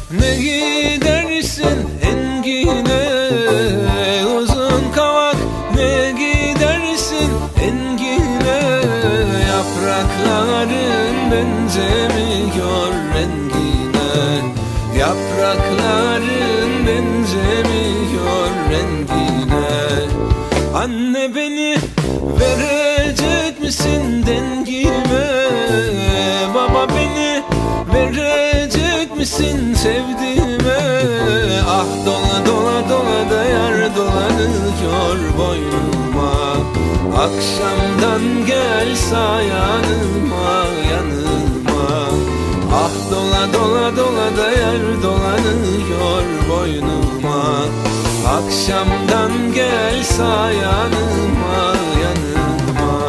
ne gidersin engine, uzun kavak ne gidersin engine. Yaprakların benzemiyor rengine, yaprakların benzemiyor rengine. Anne beni verecek misin dengime, baba beni verecek misin sevdiğime. Ah dola dola dola da yar dolanıyor boynuma, akşamdan gelse yanıma yanıma. Ah dola dola dola da yar dolanıyor boynuma, akşamdan gelse yanıma yanıma.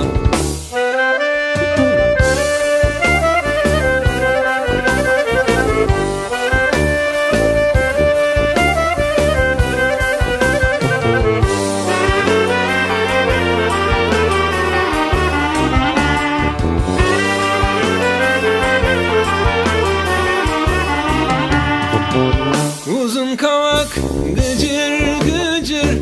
Uzun kavak gıcır gıcır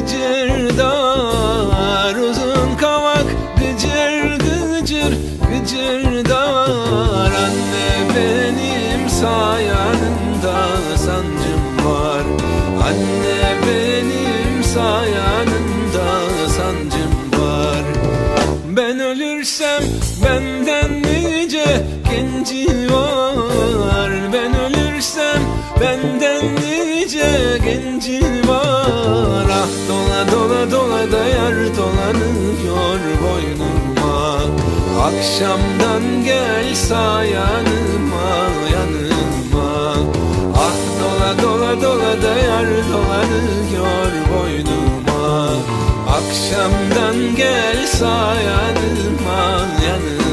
gıcırdar, uzun kavak gıcır gıcır gıcırdar. Anne benim sayanında sancım var, anne benim sayanında sancım var. Ben ölürsem benden nice genci var, ben ölürsem benden nice genci var. Ah dola dola dola da yar dolanıyor boynuma, akşamdan gelse yanıma yanıma. Ah dola dola dola da yar dolanıyor boynuma, akşamdan gelse yanıma yanıma.